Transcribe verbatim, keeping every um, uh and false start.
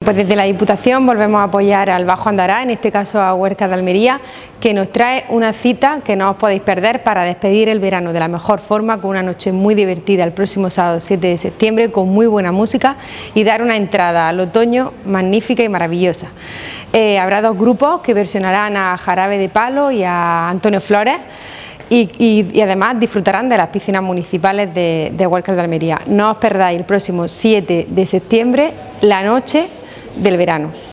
Pues desde la Diputación volvemos a apoyar al Bajo Andará, en este caso a Huerca de Almería, que nos trae una cita que no os podéis perder para despedir el verano de la mejor forma, con una noche muy divertida el próximo sábado siete de septiembre, con muy buena música, y dar una entrada al otoño magnífica y maravillosa. Eh, habrá dos grupos que versionarán a Jarabe de Palo y a Antonio Flores, Y, y, y además disfrutarán de las piscinas municipales de, de Huerca de Almería. No os perdáis el próximo siete de septiembre, la noche del verano.